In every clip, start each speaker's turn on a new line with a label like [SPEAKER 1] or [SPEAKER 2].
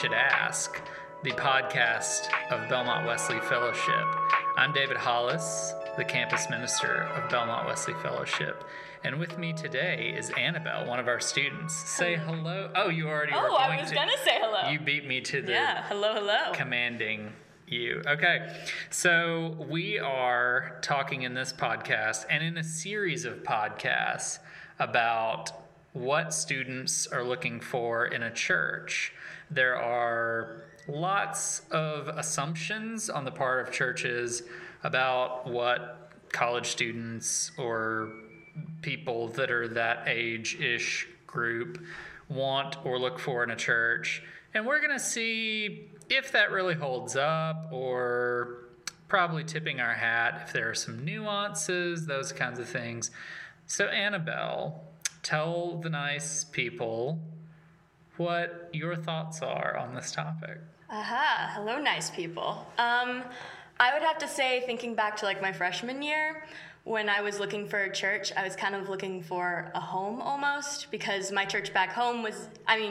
[SPEAKER 1] Should Ask, the podcast of Belmont Wesley Fellowship. I'm David Hollis, the campus minister of Belmont Wesley Fellowship. And with me today is Annabelle, one of our students. Say hello. Oh, you already were going to.
[SPEAKER 2] Oh, I was going to say hello.
[SPEAKER 1] You beat me to the
[SPEAKER 2] hello.
[SPEAKER 1] Commanding you. Okay, so we are talking in this podcast and in a series of podcasts about what students are looking for in a church. There are lots of assumptions on the part of churches about what college students or people that are that age-ish group want or look for in a church. And we're going to see if that really holds up, or probably tipping our hat if there are some nuances, those kinds of things. So Annabelle, tell the nice people what your thoughts are on this topic.
[SPEAKER 2] Hello, nice people. I would have to say, thinking back to like my freshman year, when I was looking for a church, I was kind of looking for a home almost, because my church back home was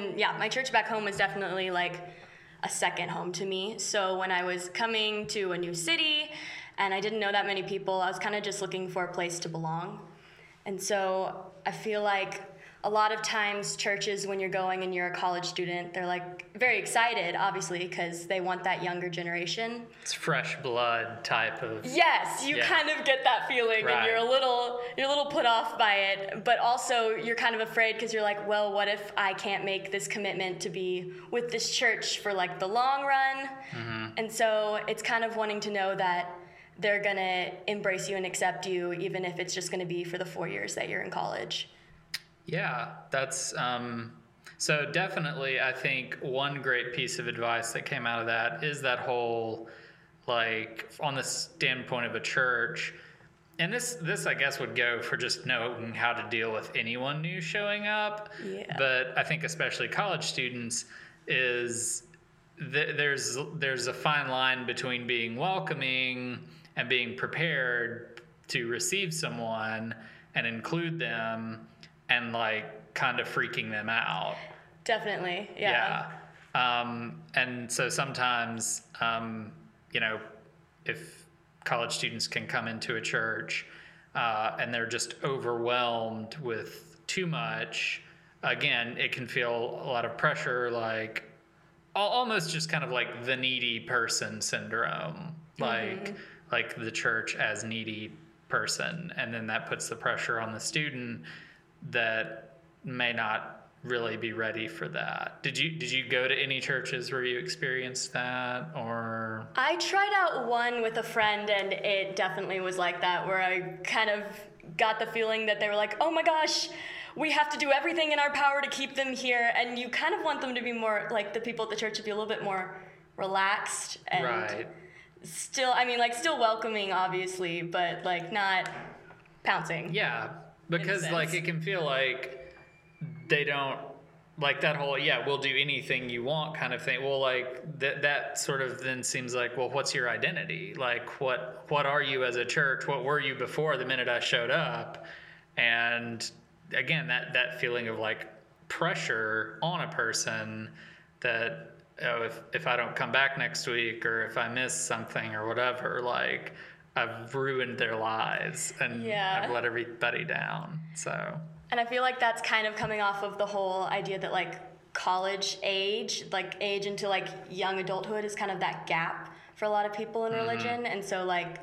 [SPEAKER 2] definitely like a second home to me. So when I was coming to a new city and I didn't know that many people, I was kind of just looking for a place to belong. And so I feel like a lot of times churches, when you're going and you're a college student, they're like very excited, obviously, because they want that younger generation.
[SPEAKER 1] It's fresh blood type of.
[SPEAKER 2] Yes, you kind of get that feeling,
[SPEAKER 1] right.
[SPEAKER 2] And you're a little put off by it, but also you're kind of afraid because you're like, well, what if I can't make this commitment to be with this church for like the long run? Mm-hmm. And so it's kind of wanting to know that they're gonna embrace you and accept you, even if it's just gonna be for the 4 years that you're in college.
[SPEAKER 1] Yeah, that's so definitely. I think one great piece of advice that came out of that is that whole, like, on the standpoint of a church, and this I guess would go for just knowing how to deal with anyone new showing up.
[SPEAKER 2] Yeah.
[SPEAKER 1] But I think especially college students is there's a fine line between being welcoming and being prepared to receive someone and include them, and like kind of freaking them out.
[SPEAKER 2] Definitely, yeah.
[SPEAKER 1] And so sometimes, if college students can come into a church and they're just overwhelmed with too much, again, it can feel a lot of pressure, like almost just kind of like the needy person syndrome, like the church as needy person. And then that puts the pressure on the student that may not really be ready for that. Did you go to any churches where you experienced that, or?
[SPEAKER 2] I tried out one with a friend, and it definitely was like that, where I kind of got the feeling that they were like, oh my gosh, we have to do everything in our power to keep them here, and you kind of want them to be more, like the people at the church to be a little bit more relaxed and
[SPEAKER 1] right.
[SPEAKER 2] Still welcoming, obviously, but like not pouncing.
[SPEAKER 1] Yeah, because like it can feel like they don't like that whole we'll do anything you want kind of thing. Well, like that sort of then seems like, well, what's your identity? Like what are you as a church? What were you before the minute I showed up? And again, that feeling of like pressure on a person that, oh, if I don't come back next week, or if I miss something or whatever, like I've ruined their lives and I've let everybody down. So.
[SPEAKER 2] And I feel like that's kind of coming off of the whole idea that like college age, like age into like young adulthood is kind of that gap for a lot of people in religion. And so like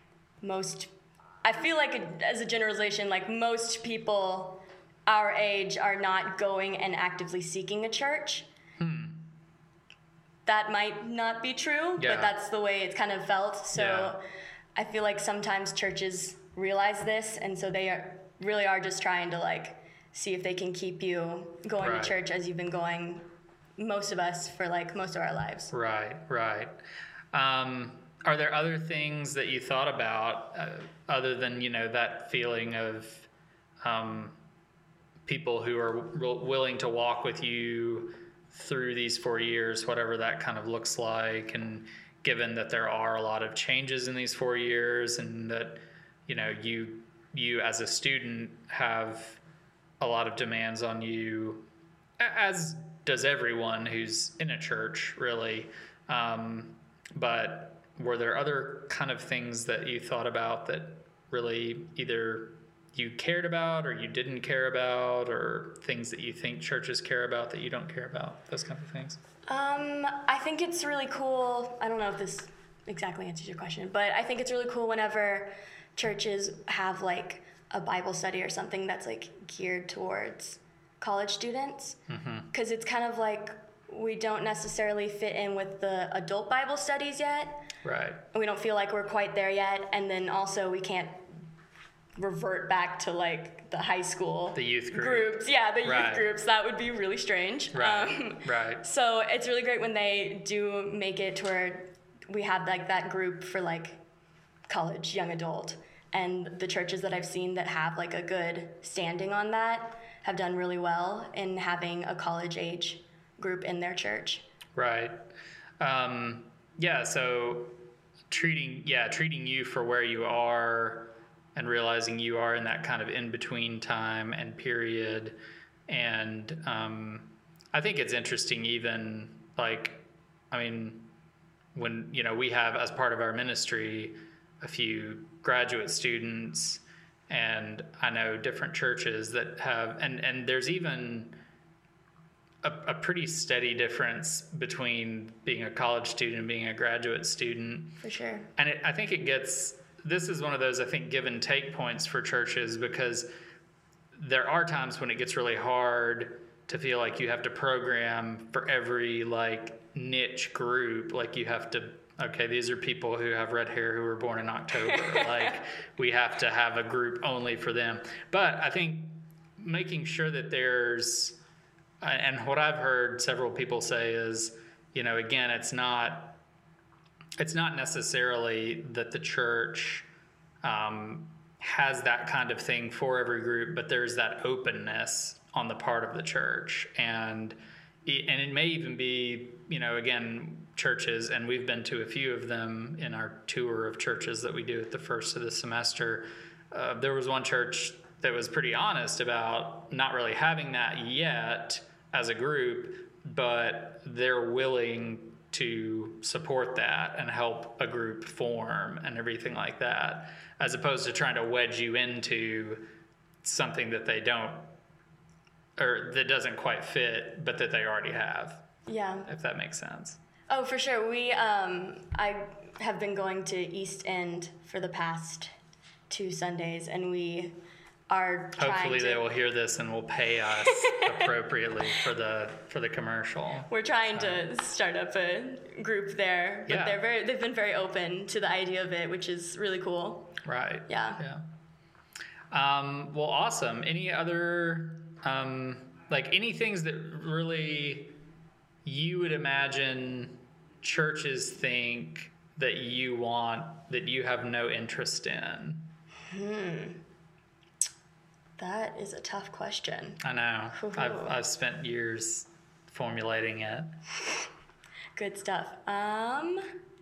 [SPEAKER 2] I feel like as a generalization, like most people our age are not going and actively seeking a church. That might not be true, but that's the way it's kind of felt. So I feel like sometimes churches realize this, and so they really are just trying to like see if they can keep you going to church as you've been going, most of us, for like most of our lives. Right.
[SPEAKER 1] Are there other things that you thought about other than, that feeling of people who are willing to walk with you through these 4 years, whatever that kind of looks like, and given that there are a lot of changes in these 4 years, and that you as a student have a lot of demands on you, as does everyone who's in a church, really. But were there other kind of things that you thought about that really either you cared about or you didn't care about, or things that you think churches care about that you don't care about, those kind of things?
[SPEAKER 2] I think it's really cool. I don't know if this exactly answers your question, but I think it's really cool whenever churches have like a Bible study or something that's like geared towards college students, because it's kind of like we don't necessarily fit in with the adult Bible studies yet.
[SPEAKER 1] Right.
[SPEAKER 2] We don't feel like we're quite there yet, and then also we can't revert back to like the high school
[SPEAKER 1] The youth
[SPEAKER 2] groups. Yeah, the
[SPEAKER 1] Right.
[SPEAKER 2] youth groups. That would be really strange.
[SPEAKER 1] Right. Right.
[SPEAKER 2] So it's really great when they do make it to where we have like that group for like college, young adult. And the churches that I've seen that have like a good standing on that have done really well in having a college age group in their church.
[SPEAKER 1] Right. So treating you for where you are and realizing you are in that kind of in-between time and period. And I think it's interesting even, when, we have as part of our ministry a few graduate students, and I know different churches that have, and there's even a pretty steady difference between being a college student and being a graduate student.
[SPEAKER 2] For sure.
[SPEAKER 1] And I think this is one of those, I think, give and take points for churches, because there are times when it gets really hard to feel like you have to program for every niche group. Like you have to, okay, these are people who have red hair who were born in October. We have to have a group only for them. But I think making sure that there's, and what I've heard several people say is, again, it's not necessarily that the church has that kind of thing for every group, but there's that openness on the part of the church. And it may even be, again, churches, and we've been to a few of them in our tour of churches that we do at the first of the semester. There was one church that was pretty honest about not really having that yet as a group, but they're willing to support that and help a group form and everything like that, as opposed to trying to wedge you into something that they don't, or that doesn't quite fit, but that they already have.
[SPEAKER 2] Yeah.
[SPEAKER 1] If that makes sense.
[SPEAKER 2] Oh, for sure. I have been going to East End for the past 2 Sundays, and we are trying
[SPEAKER 1] Hopefully
[SPEAKER 2] to...
[SPEAKER 1] they will hear this and will pay us appropriately for the commercial.
[SPEAKER 2] We're trying to start up a group there, but
[SPEAKER 1] Yeah.
[SPEAKER 2] they've been very open to the idea of it, which is really cool.
[SPEAKER 1] Right.
[SPEAKER 2] Yeah.
[SPEAKER 1] Well, awesome. Any other any things that really you would imagine churches think that you want that you have no interest in?
[SPEAKER 2] That is a tough question.
[SPEAKER 1] I know. I've spent years formulating it.
[SPEAKER 2] Good stuff. I'm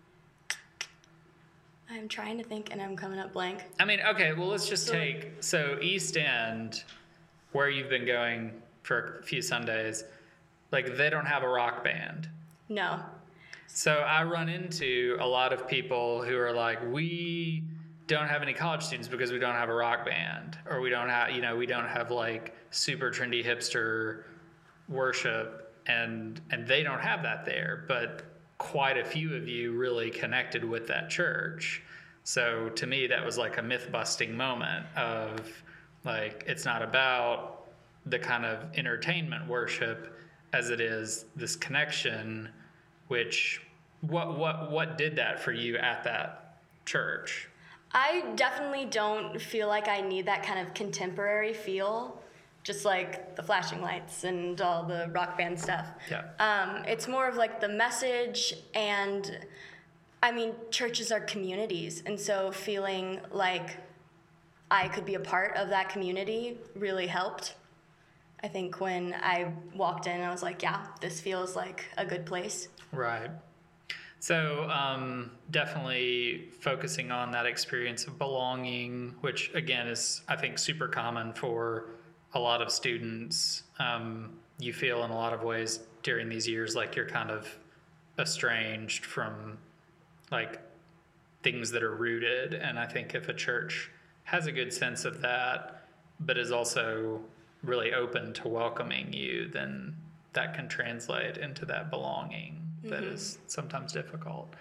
[SPEAKER 2] trying to think, and I'm coming up blank.
[SPEAKER 1] Okay, well, let's just take, so East End, where you've been going for a few Sundays, they don't have a rock band.
[SPEAKER 2] No.
[SPEAKER 1] So I run into a lot of people who are like, we don't have any college students because we don't have a rock band, or we don't have super trendy hipster worship, and they don't have that there, but quite a few of you really connected with that church. So to me, that was like a myth busting moment of it's not about the kind of entertainment worship as it is this connection, which what did that for you at that church?
[SPEAKER 2] I definitely don't feel like I need that kind of contemporary feel, just like the flashing lights and all the rock band stuff.
[SPEAKER 1] Yeah.
[SPEAKER 2] It's more of the message, and churches are communities, and so feeling like I could be a part of that community really helped. I think when I walked in, I was like, yeah, this feels like a good place.
[SPEAKER 1] Right. So definitely focusing on that experience of belonging, which again is, I think, super common for a lot of students, you feel in a lot of ways during these years like you're kind of estranged from like things that are rooted. And I think if a church has a good sense of that, but is also really open to welcoming you, then that can translate into that belonging that is sometimes difficult.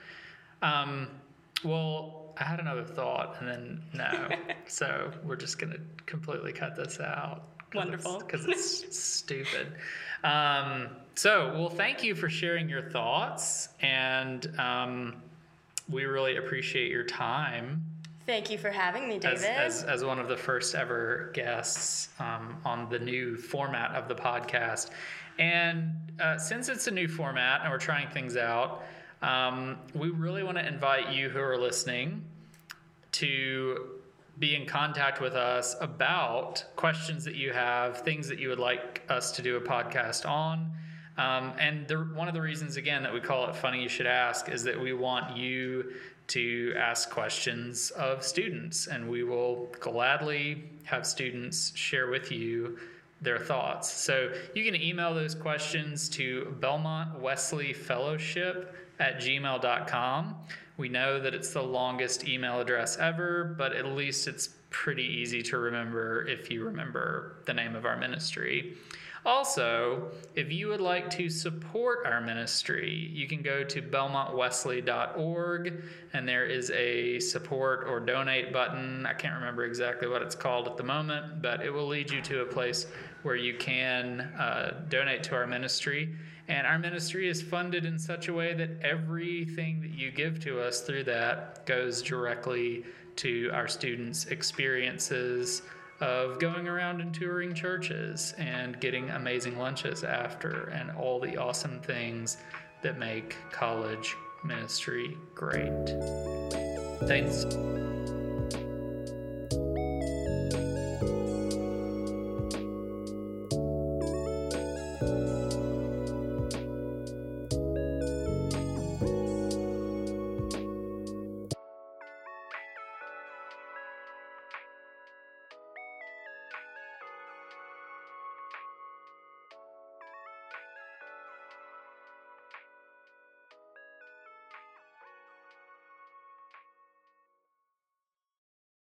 [SPEAKER 1] Well, I had another thought and then no. So we're just going to completely cut this out.
[SPEAKER 2] Wonderful.
[SPEAKER 1] Because it's stupid. Well, thank you for sharing your thoughts. And we really appreciate your time.
[SPEAKER 2] Thank you for having me, David.
[SPEAKER 1] As one of the first ever guests on the new format of the podcast. And since it's a new format and we're trying things out, we really want to invite you who are listening to be in contact with us about questions that you have, things that you would like us to do a podcast on. One of the reasons, again, that we call it Funny You Should Ask is that we want you to ask questions of students, and we will gladly have students share with you their thoughts. So you can email those questions to belmontwesleyfellowship@gmail.com. We know that it's the longest email address ever, but at least it's pretty easy to remember if you remember the name of our ministry. Also, if you would like to support our ministry, you can go to belmontwesley.org, and there is a support or donate button. I can't remember exactly what it's called at the moment, but it will lead you to a place where you can donate to our ministry. And our ministry is funded in such a way that everything that you give to us through that goes directly to our students' experiences of going around and touring churches and getting amazing lunches after and all the awesome things that make college ministry great. Thanks.